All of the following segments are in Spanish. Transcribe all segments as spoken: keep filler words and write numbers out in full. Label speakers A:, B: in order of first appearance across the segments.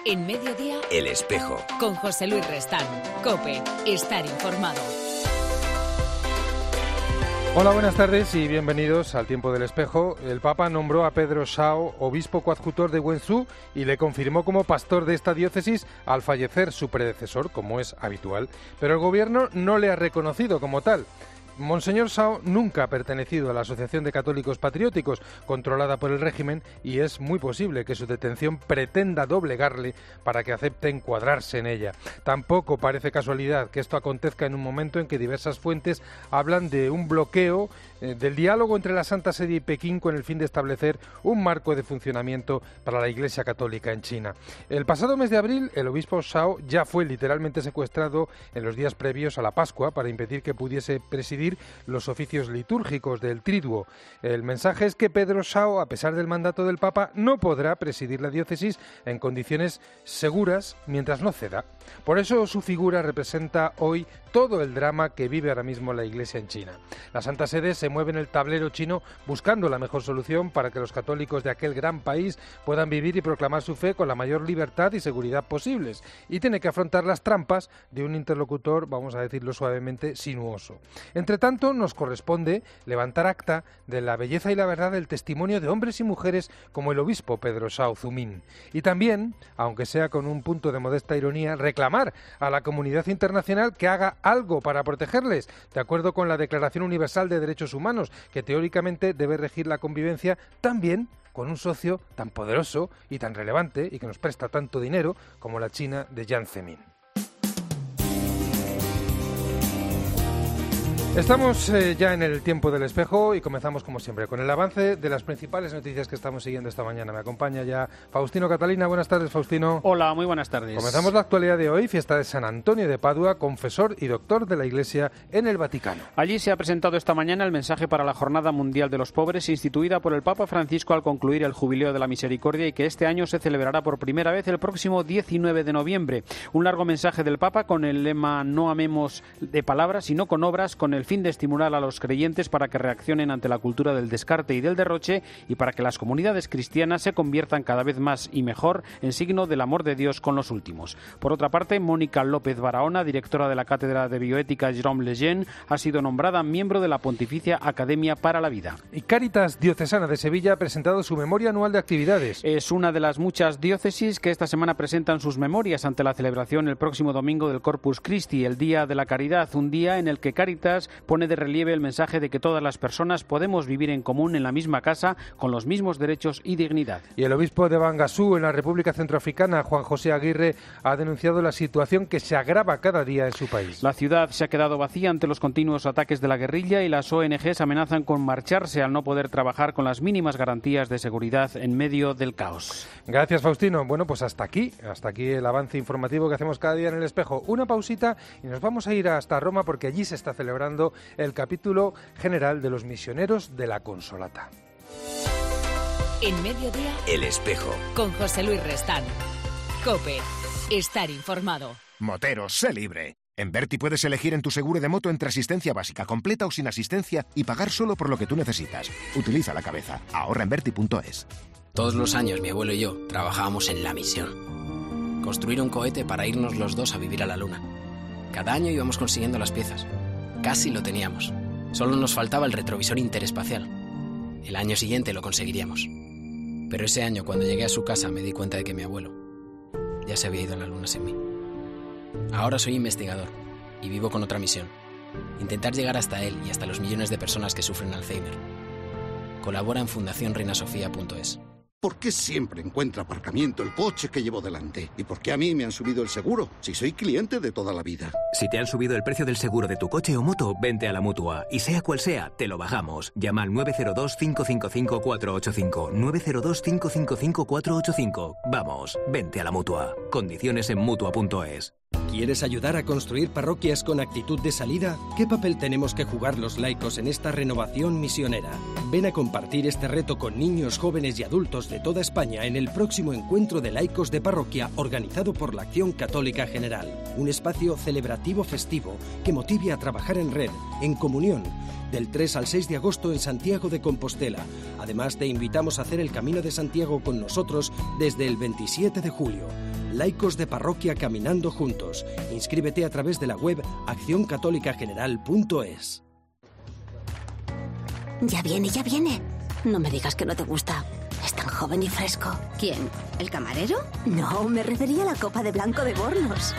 A: En Mediodía,
B: El Espejo.
A: Con José Luis Restán. COPE. Estar informado.
C: Hola, buenas tardes y bienvenidos al Tiempo del Espejo. El Papa nombró a Pedro Shao obispo coadjutor de Wenzhou y le confirmó como pastor de esta diócesis al fallecer su predecesor, como es habitual. Pero el gobierno no le ha reconocido como tal. Monseñor Shao nunca ha pertenecido a la Asociación de Católicos Patrióticos, controlada por el régimen, y es muy posible que su detención pretenda doblegarle para que acepte encuadrarse en ella. Tampoco parece casualidad que esto acontezca en un momento en que diversas fuentes hablan de un bloqueo eh, del diálogo entre la Santa Sede y Pekín con el fin de establecer un marco de funcionamiento para la Iglesia Católica en China. El pasado mes de abril, el obispo Shao ya fue literalmente secuestrado en los días previos a la Pascua para impedir que pudiese presidir los oficios litúrgicos del Triduo. El mensaje es que Pedro Shao, a pesar del mandato del Papa, no podrá presidir la diócesis en condiciones seguras mientras no ceda. Por eso su figura representa hoy todo el drama que vive ahora mismo la Iglesia en China. La Santa Sede se mueve en el tablero chino buscando la mejor solución para que los católicos de aquel gran país puedan vivir y proclamar su fe con la mayor libertad y seguridad posibles, y tiene que afrontar las trampas de un interlocutor, vamos a decirlo suavemente, sinuoso. Entre tanto, nos corresponde levantar acta de la belleza y la verdad del testimonio de hombres y mujeres como el obispo Pedro Shao Zumín, y también, aunque sea con un punto de modesta ironía, reclamar a la comunidad internacional que haga algo para protegerles, de acuerdo con la Declaración Universal de Derechos Humanos, que teóricamente debe regir la convivencia también con un socio tan poderoso y tan relevante y que nos presta tanto dinero como la China de Jiang Zemin. Estamos eh, ya en el Tiempo del Espejo y comenzamos como siempre con el avance de las principales noticias que estamos siguiendo esta mañana. Me acompaña ya Faustino Catalina. Buenas tardes, Faustino.
D: Hola, muy buenas tardes.
C: Comenzamos la actualidad de hoy, fiesta de San Antonio de Padua, confesor y doctor de la Iglesia en el Vaticano.
D: Allí se ha presentado esta mañana el mensaje para la Jornada Mundial de los Pobres, instituida por el Papa Francisco al concluir el Jubileo de la Misericordia, y que este año se celebrará por primera vez el próximo diecinueve de noviembre. Un largo mensaje del Papa con el lema "No amemos de palabras, sino con obras", con el fin de estimular a los creyentes para que reaccionen ante la cultura del descarte y del derroche, y para que las comunidades cristianas se conviertan cada vez más y mejor en signo del amor de Dios con los últimos. Por otra parte, Mónica López Barahona, directora de la Cátedra de Bioética Jérôme Lejeune, ha sido nombrada miembro de la Pontificia Academia para la Vida.
C: Y Cáritas Diocesana de Sevilla ha presentado su memoria anual de actividades.
D: Es una de las muchas diócesis que esta semana presentan sus memorias ante la celebración el próximo domingo del Corpus Christi, el Día de la Caridad, un día en el que Cáritas pone de relieve el mensaje de que todas las personas podemos vivir en común en la misma casa con los mismos derechos y dignidad.
C: Y el obispo de Bangasú, en la República Centroafricana, Juan José Aguirre, ha denunciado la situación que se agrava cada día en su país.
D: La ciudad se ha quedado vacía ante los continuos ataques de la guerrilla y las O N Ges amenazan con marcharse al no poder trabajar con las mínimas garantías de seguridad en medio del caos.
C: Gracias, Faustino. Bueno, pues hasta aquí, hasta aquí el avance informativo que hacemos cada día en El Espejo. Una pausita y nos vamos a ir hasta Roma, porque allí se está celebrando el capítulo general de los misioneros de la Consolata.
A: En Mediodía,
B: El Espejo.
A: Con José Luis Restán. COPE. Estar informado.
E: Motero, sé libre. En Berti puedes elegir en tu seguro de moto entre asistencia básica, completa o sin asistencia, y pagar solo por lo que tú necesitas. Utiliza la cabeza. Ahorra en berti punto es.
F: Todos los años mi abuelo y yo trabajábamos en la misión. Construir un cohete para irnos los dos a vivir a la luna. Cada año íbamos consiguiendo las piezas. Casi lo teníamos. Solo nos faltaba el retrovisor interespacial. El año siguiente lo conseguiríamos. Pero ese año, cuando llegué a su casa, me di cuenta de que mi abuelo ya se había ido a la luna sin mí. Ahora soy investigador y vivo con otra misión. Intentar llegar hasta él y hasta los millones de personas que sufren Alzheimer. Colabora en fundación reina sofía punto es.
G: ¿Por qué siempre encuentra aparcamiento el coche que llevo delante? ¿Y por qué a mí me han subido el seguro, si soy cliente de toda la vida?
B: Si te han subido el precio del seguro de tu coche o moto, vente a la Mutua. Y sea cual sea, te lo bajamos. Llama al nueve cero dos, cinco cinco cinco, cuatro ocho cinco. nueve cero dos, cinco cinco cinco, cuatro ocho cinco. Vamos, vente a la Mutua. Condiciones en Mutua punto es.
H: ¿Quieres ayudar a construir parroquias con actitud de salida? ¿Qué papel tenemos que jugar los laicos en esta renovación misionera? Ven a compartir este reto con niños, jóvenes y adultos de toda España en el próximo encuentro de laicos de parroquia organizado por la Acción Católica General. Un espacio celebrativo festivo que motive a trabajar en red, en comunión, del tres al seis de agosto en Santiago de Compostela. Además, te invitamos a hacer el Camino de Santiago con nosotros desde el veintisiete de julio. laicos de parroquia caminando juntos. Inscríbete a través de la web acción católica general punto es.
I: Ya viene, ya viene. No me digas que no te gusta. Es tan joven y fresco.
J: ¿Quién? ¿El camarero?
I: No, me refería a la copa de blanco de Bornos.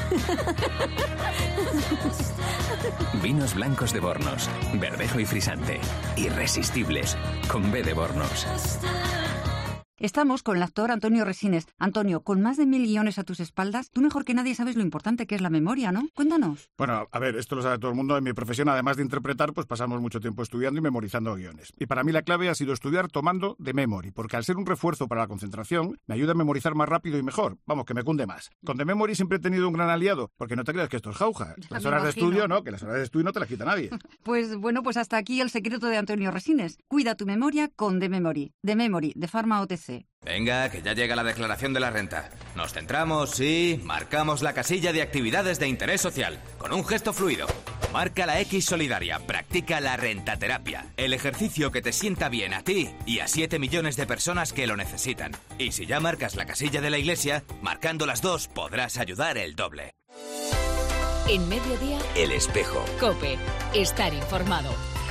B: Vinos blancos de Bornos, verdejo y frisante, irresistibles, con B de Bornos.
K: Estamos con el actor Antonio Resines. Antonio, con más de mil guiones a tus espaldas, tú mejor que nadie sabes lo importante que es la memoria, ¿no? Cuéntanos.
L: Bueno, a ver, esto lo sabe todo el mundo. En mi profesión, además de interpretar, pues pasamos mucho tiempo estudiando y memorizando guiones. Y para mí la clave ha sido estudiar tomando The Memory, porque al ser un refuerzo para la concentración, me ayuda a memorizar más rápido y mejor. Vamos, que me cunde más. Con The Memory siempre he tenido un gran aliado, porque no te creas que esto es jauja.
K: Ya
L: Las
K: me
L: horas de
K: imagino.
L: estudio, no, que las horas de estudio no te las quita nadie.
K: Pues bueno, pues hasta aquí el secreto de Antonio Resines. Cuida tu memoria con The Memory. The Memory, de Pharma O T C.
M: Venga, que ya llega la declaración de la renta. Nos centramos y marcamos la casilla de actividades de interés social, con un gesto fluido. Marca la X solidaria, practica la rentaterapia, el ejercicio que te sienta bien a ti y a siete millones de personas que lo necesitan. Y si ya marcas la casilla de la iglesia, marcando las dos podrás ayudar el doble.
A: En Mediodía,
B: El Espejo.
A: COPE. Estar informado.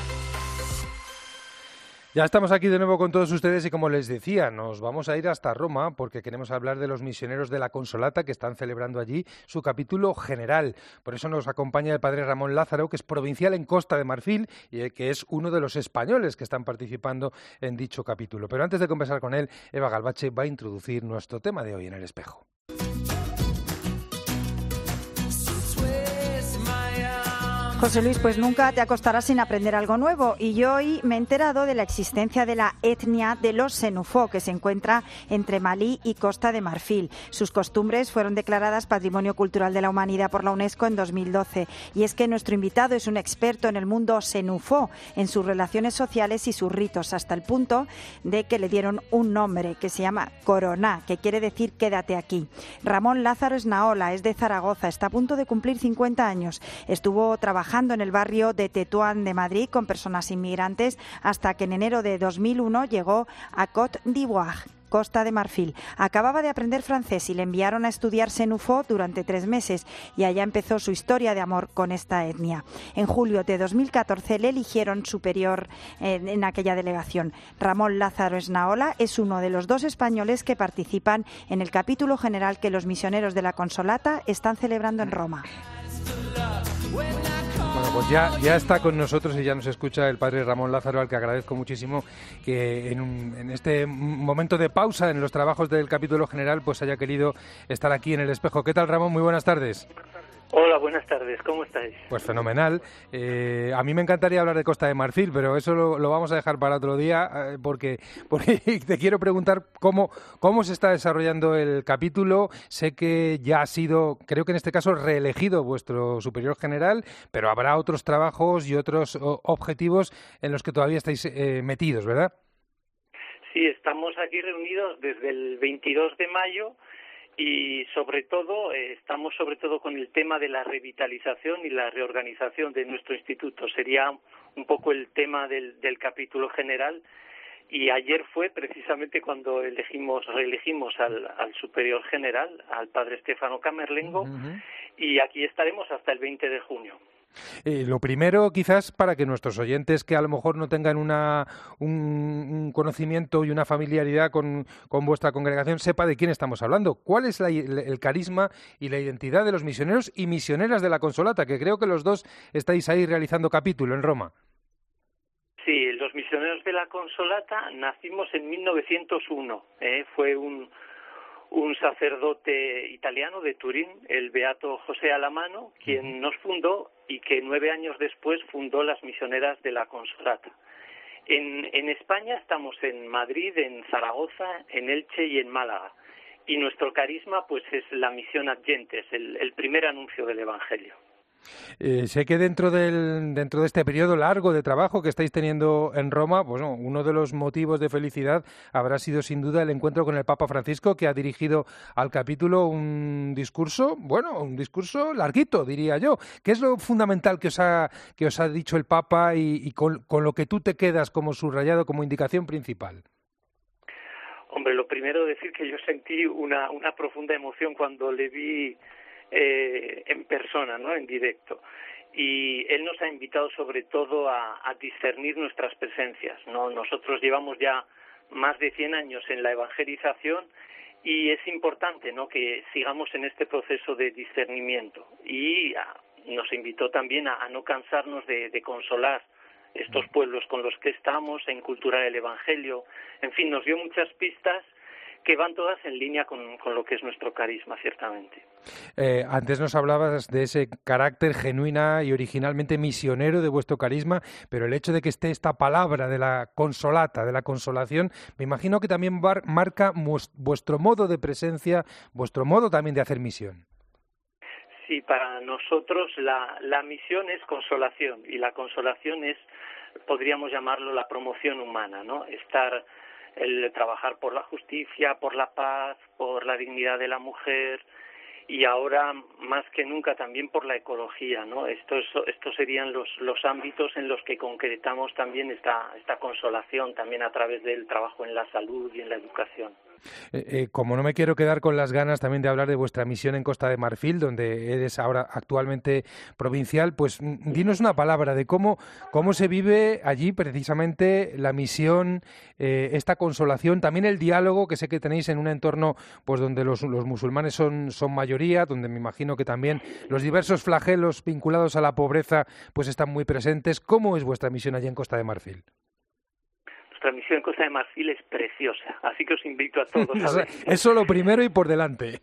C: Ya estamos aquí de nuevo con todos ustedes y como les decía, nos vamos a ir hasta Roma porque queremos hablar de los misioneros de la Consolata que están celebrando allí su capítulo general. Por eso nos acompaña el padre Ramón Lázaro, que es provincial en Costa de Marfil y que es uno de los españoles que están participando en dicho capítulo. Pero antes de conversar con él, Eva Galvache va a introducir nuestro tema de hoy en El Espejo.
N: José Luis, pues nunca te acostarás sin aprender algo nuevo y yo hoy me he enterado de la existencia de la etnia de los senufo que se encuentra entre Malí y Costa de Marfil. Sus costumbres fueron declaradas Patrimonio Cultural de la Humanidad por la UNESCO en dos mil doce y es que nuestro invitado es un experto en el mundo senufo, en sus relaciones sociales y sus ritos, hasta el punto de que le dieron un nombre que se llama Coroná, que quiere decir quédate aquí. Ramón Lázaro Esnaola es de Zaragoza, está a punto de cumplir cincuenta años. Estuvo trabajando en el barrio de Tetuán de Madrid con personas inmigrantes hasta que en enero de dos mil uno llegó a Côte d'Ivoire, Costa de Marfil. Acababa de aprender francés y le enviaron a estudiar senufo durante tres meses y allá empezó su historia de amor con esta etnia. En julio de dos mil catorce le eligieron superior en, en aquella delegación. Ramón Lázaro Esnaola es uno de los dos españoles que participan en el capítulo general que los misioneros de la Consolata están celebrando en Roma.
C: Bueno, pues ya, ya está con nosotros y ya nos escucha el padre Ramón Lázaro, al que agradezco muchísimo que en, un, en este momento de pausa en los trabajos del capítulo general pues haya querido estar aquí en El Espejo. ¿Qué tal, Ramón? Muy buenas tardes.
O: Hola, buenas tardes. ¿Cómo estáis?
C: Pues fenomenal. Eh, a mí me encantaría hablar de Costa de Marfil, pero eso lo, lo vamos a dejar para otro día eh, porque, porque te quiero preguntar cómo, cómo se está desarrollando el capítulo. Sé que ya ha sido, creo que en este caso, reelegido vuestro superior general, pero habrá otros trabajos y otros o, objetivos en los que todavía estáis eh, metidos, ¿verdad?
O: Sí, estamos aquí reunidos desde el veintidós de mayo. Y sobre todo, eh, estamos sobre todo con el tema de la revitalización y la reorganización de nuestro instituto. Sería un poco el tema del, del capítulo general. Y ayer fue precisamente cuando elegimos, reelegimos al, al superior general, al padre Stefano Camerlengo, uh-huh. Y aquí estaremos hasta el veinte de junio.
C: Eh, lo primero, quizás, para que nuestros oyentes que a lo mejor no tengan una, un, un conocimiento y una familiaridad con, con vuestra congregación, sepa de quién estamos hablando. ¿Cuál es la, el carisma y la identidad de los misioneros y misioneras de la Consolata? Que creo que los dos estáis ahí realizando capítulo en Roma.
O: Sí, los misioneros de la Consolata nacimos en mil novecientos uno. ¿eh? Fue un... un sacerdote italiano de Turín, el beato José Alamano, quien nos fundó y que nueve años después fundó las misioneras de la Consolata. En, en España estamos en Madrid, en Zaragoza, en Elche y en Málaga. Y nuestro carisma pues es la misión ad gentes, el, el primer anuncio del Evangelio.
C: Eh, sé que dentro del dentro de este periodo largo de trabajo que estáis teniendo en Roma, pues no, uno de los motivos de felicidad habrá sido sin duda el encuentro con el Papa Francisco, que ha dirigido al capítulo un discurso, bueno, un discurso larguito, diría yo. ¿Qué es lo fundamental que os ha que os ha dicho el Papa y, y con, con lo que tú te quedas como subrayado, como indicación principal?
O: Hombre, lo primero decir que yo sentí una, una profunda emoción cuando le vi eh, en persona, ¿no? En directo. Y él nos ha invitado sobre todo a, a discernir nuestras presencias, ¿no? Nosotros llevamos ya más de cien años en la evangelización y es importante, ¿no?, que sigamos en este proceso de discernimiento. Y a, nos invitó también a, a no cansarnos de, de consolar estos pueblos con los que estamos, a inculturar el Evangelio. En fin, nos dio muchas pistas que van todas en línea con, con lo que es nuestro carisma, ciertamente.
C: Eh, antes nos hablabas de ese carácter genuina y originalmente misionero de vuestro carisma, pero el hecho de que esté esta palabra de la consolata, de la consolación, me imagino que también bar, marca vuestro modo de presencia, vuestro modo también de hacer misión.
O: Sí, para nosotros la, la misión es consolación y la consolación es, podríamos llamarlo, la promoción humana, ¿no? Estar, el trabajar por la justicia, por la paz, por la dignidad de la mujer y ahora más que nunca también por la ecología, ¿no? Estos, estos serían los, los ámbitos en los que concretamos también esta, esta consolación, también a través del trabajo en la salud y en la educación.
C: Eh, eh, como no me quiero quedar con las ganas también de hablar de vuestra misión en Costa de Marfil, donde eres ahora actualmente provincial, pues dinos una palabra de cómo, cómo se vive allí precisamente la misión, eh, esta consolación, también el diálogo que sé que tenéis en un entorno pues donde los, los musulmanes son, son mayoría, donde me imagino que también los diversos flagelos vinculados a la pobreza pues están muy presentes. ¿Cómo es vuestra misión allí en Costa de Marfil?
O: Nuestra misión en Costa de Marfil es preciosa, así que os invito a todos a ver.
C: Eso lo primero y por delante.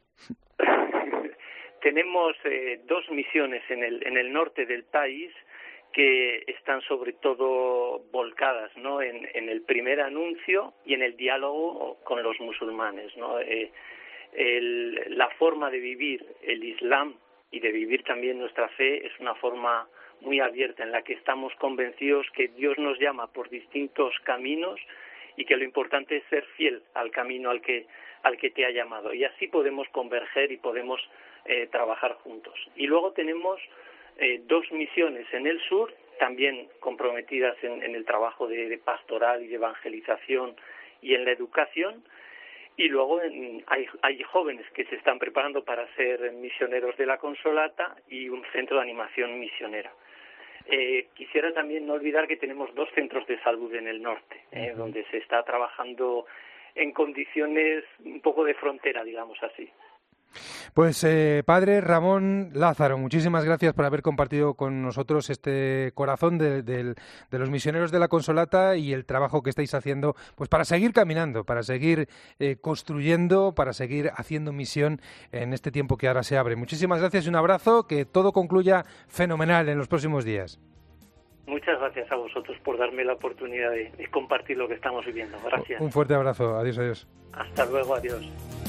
O: Tenemos eh, dos misiones en el, en el norte del país que están sobre todo volcadas, ¿no?, en, en el primer anuncio y en el diálogo con los musulmanes, ¿no? Eh, el, la forma de vivir el Islam y de vivir también nuestra fe es una forma muy abierta en la que estamos convencidos que Dios nos llama por distintos caminos y que lo importante es ser fiel al camino al que al que te ha llamado, y así podemos converger y podemos eh, trabajar juntos. Y luego tenemos eh, dos misiones en el sur, también comprometidas en, en el trabajo de, de pastoral y de evangelización y en la educación, y luego en, hay, hay jóvenes que se están preparando para ser misioneros de la Consolata y un centro de animación misionera. Eh, quisiera también no olvidar que tenemos dos centros de salud en el norte, eh, uh-huh. donde se está trabajando en condiciones un poco de frontera, digamos así.
C: Pues eh, padre Ramón Lázaro, muchísimas gracias por haber compartido con nosotros este corazón de, de, de los misioneros de la Consolata y el trabajo que estáis haciendo pues para seguir caminando, para seguir eh, construyendo, para seguir haciendo misión en este tiempo que ahora se abre. Muchísimas gracias y un abrazo, que todo concluya fenomenal en los próximos días.
O: Muchas gracias a vosotros por darme la oportunidad de, de compartir lo que estamos viviendo. Gracias.
C: Un fuerte abrazo. Adiós, adiós.
O: Hasta luego, adiós.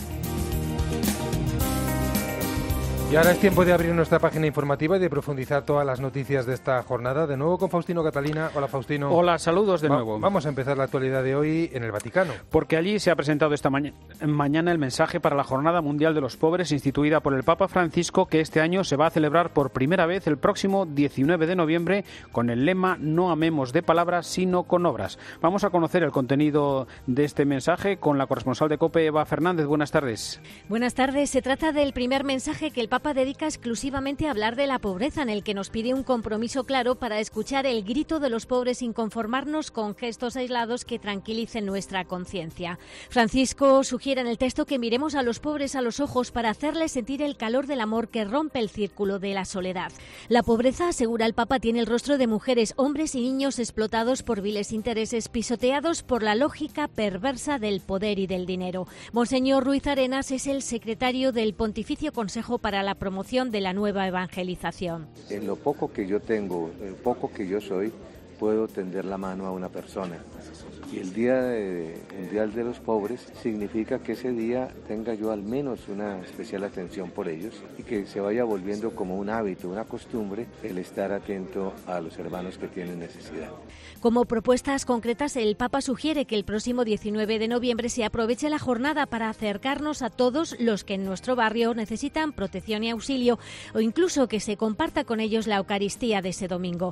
C: Y ahora es tiempo de abrir nuestra página informativa y de profundizar todas las noticias de esta jornada. De nuevo con Faustino Catalina. Hola, Faustino.
D: Hola, saludos de
C: Va-
D: nuevo.
C: Vamos a empezar la actualidad de hoy en el Vaticano.
D: Porque allí se ha presentado esta maña- mañana el mensaje para la Jornada Mundial de los Pobres, instituida por el Papa Francisco, que este año se va a celebrar por primera vez el próximo diecinueve de noviembre con el lema "No amemos de palabras, sino con obras". Vamos a conocer el contenido de este mensaje con la corresponsal de COPE, Eva Fernández. Buenas tardes.
P: Buenas tardes. Se trata del primer mensaje que el Papa dedica exclusivamente a hablar de la pobreza, en el que nos pide un compromiso claro para escuchar el grito de los pobres sin conformarnos con gestos aislados que tranquilicen nuestra conciencia. Francisco sugiere en el texto que miremos a los pobres a los ojos para hacerles sentir el calor del amor que rompe el círculo de la soledad. La pobreza, asegura el Papa, tiene el rostro de mujeres, hombres y niños explotados por viles intereses, pisoteados por la lógica perversa del poder y del dinero. Monseñor Ruiz Arenas es el secretario del Pontificio Consejo para la Promoción de la Nueva Evangelización.
Q: En lo poco que yo tengo, en lo poco que yo soy, puedo tender la mano a una persona. Y el Día de, Mundial de los Pobres significa que ese día tenga yo al menos una especial atención por ellos y que se vaya volviendo como un hábito, una costumbre, el estar atento a los hermanos que tienen necesidad.
P: Como propuestas concretas, el Papa sugiere que el próximo diecinueve de noviembre se aproveche la jornada para acercarnos a todos los que en nuestro barrio necesitan protección y auxilio, o incluso que se comparta con ellos la Eucaristía de ese domingo.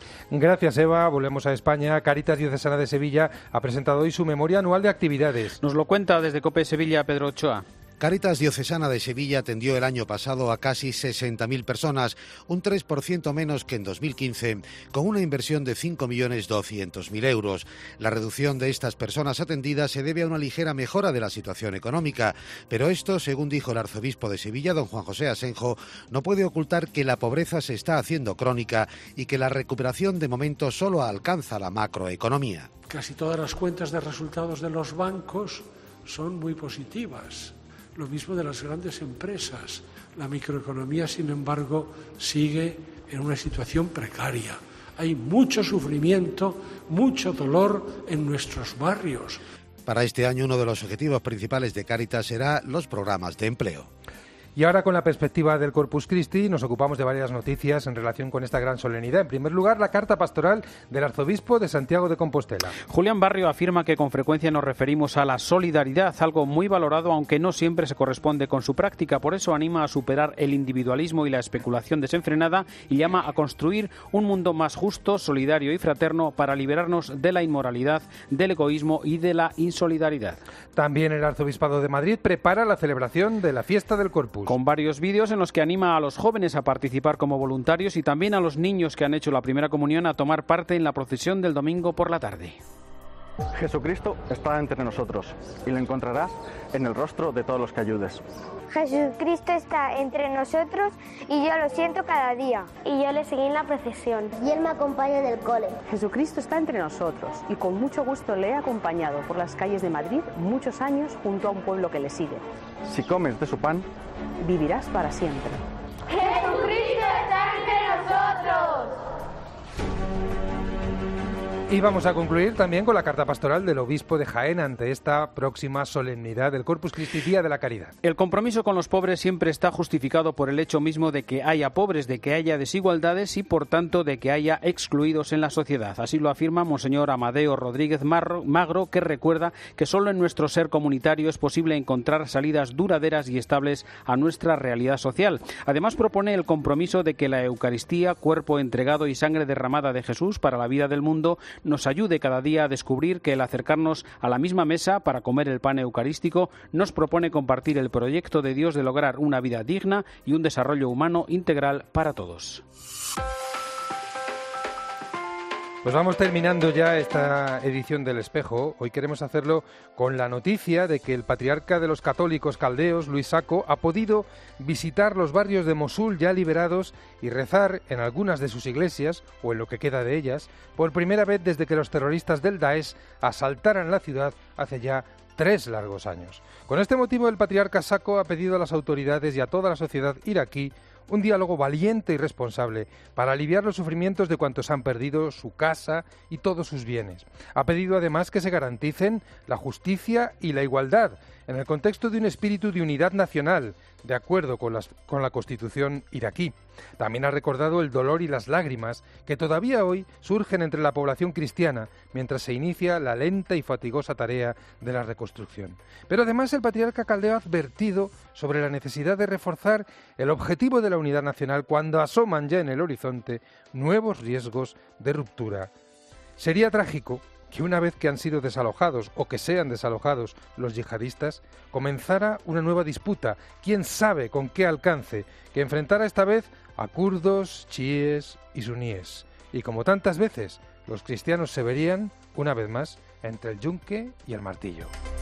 C: Gracias, Eva. Volvemos a España. Cáritas Diocesana de Sevilla ha presentado hoy su memoria anual de actividades.
D: Nos lo cuenta desde COPE Sevilla Pedro Ochoa.
R: Cáritas Diocesana de Sevilla atendió el año pasado a casi sesenta mil personas, un tres por ciento menos que en dos mil quince, con una inversión de cinco millones doscientos mil euros. La reducción de estas personas atendidas se debe a una ligera mejora de la situación económica, pero esto, según dijo el arzobispo de Sevilla, don Juan José Asenjo, no puede ocultar que la pobreza se está haciendo crónica y que la recuperación de momento solo alcanza la macroeconomía.
S: Casi todas las cuentas de resultados de los bancos son muy positivas. Lo mismo de las grandes empresas. La microeconomía, sin embargo, sigue en una situación precaria. Hay mucho sufrimiento, mucho dolor en nuestros barrios.
R: Para este año, uno de los objetivos principales de Cáritas será los programas de empleo.
C: Y ahora, con la perspectiva del Corpus Christi, nos ocupamos de varias noticias en relación con esta gran solemnidad. En primer lugar, la carta pastoral del arzobispo de Santiago de Compostela.
D: Julián Barrio afirma que con frecuencia nos referimos a la solidaridad, algo muy valorado, aunque no siempre se corresponde con su práctica. Por eso anima a superar el individualismo y la especulación desenfrenada y llama a construir un mundo más justo, solidario y fraterno para liberarnos de la inmoralidad, del egoísmo y de la insolidaridad.
C: También el Arzobispado de Madrid prepara la celebración de la fiesta del Corpus,
D: con varios vídeos en los que anima a los jóvenes a participar como voluntarios y también a los niños que han hecho la primera comunión a tomar parte en la procesión del domingo por la tarde.
T: Jesucristo está entre nosotros y lo encontrarás en el rostro de todos los que ayudes.
U: Jesucristo está entre nosotros y yo lo siento cada día.
V: Y yo le seguí en la procesión.
W: Y él me acompaña en el cole.
X: Jesucristo está entre nosotros y con mucho gusto le he acompañado por las calles de Madrid muchos años junto a un pueblo que le sigue.
T: Si comes de su pan,
X: vivirás para siempre.
U: ¡Jesucristo está entre nosotros!
C: Y vamos a concluir también con la carta pastoral del obispo de Jaén ante esta próxima solemnidad del Corpus Christi, Día de la Caridad.
D: El compromiso con los pobres siempre está justificado por el hecho mismo de que haya pobres, de que haya desigualdades y, por tanto, de que haya excluidos en la sociedad. Así lo afirma Monseñor Amadeo Rodríguez Magro, que recuerda que solo en nuestro ser comunitario es posible encontrar salidas duraderas y estables a nuestra realidad social. Además, propone el compromiso de que la Eucaristía, cuerpo entregado y sangre derramada de Jesús para la vida del mundo, nos ayude cada día a descubrir que el acercarnos a la misma mesa para comer el pan eucarístico nos propone compartir el proyecto de Dios de lograr una vida digna y un desarrollo humano integral para todos.
C: Pues vamos terminando ya esta edición del Espejo. Hoy queremos hacerlo con la noticia de que el patriarca de los católicos caldeos, Luis Sacco, ha podido visitar los barrios de Mosul ya liberados y rezar en algunas de sus iglesias, o en lo que queda de ellas, por primera vez desde que los terroristas del Daesh asaltaran la ciudad hace ya tres largos años. Con este motivo, el patriarca Sacco ha pedido a las autoridades y a toda la sociedad iraquí un diálogo valiente y responsable para aliviar los sufrimientos de cuantos han perdido su casa y todos sus bienes. Ha pedido además que se garanticen la justicia y la igualdad en el contexto de un espíritu de unidad nacional, de acuerdo con, las, con la Constitución iraquí. También ha recordado el dolor y las lágrimas que todavía hoy surgen entre la población cristiana mientras se inicia la lenta y fatigosa tarea de la reconstrucción. Pero además el patriarca caldeo ha advertido sobre la necesidad de reforzar el objetivo de la unidad nacional cuando asoman ya en el horizonte nuevos riesgos de ruptura. Sería trágico que una vez que han sido desalojados o que sean desalojados los yihadistas, comenzara una nueva disputa, quién sabe con qué alcance, que enfrentara esta vez a kurdos, chiíes y suníes. Y como tantas veces, los cristianos se verían, una vez más, entre el yunque y el martillo.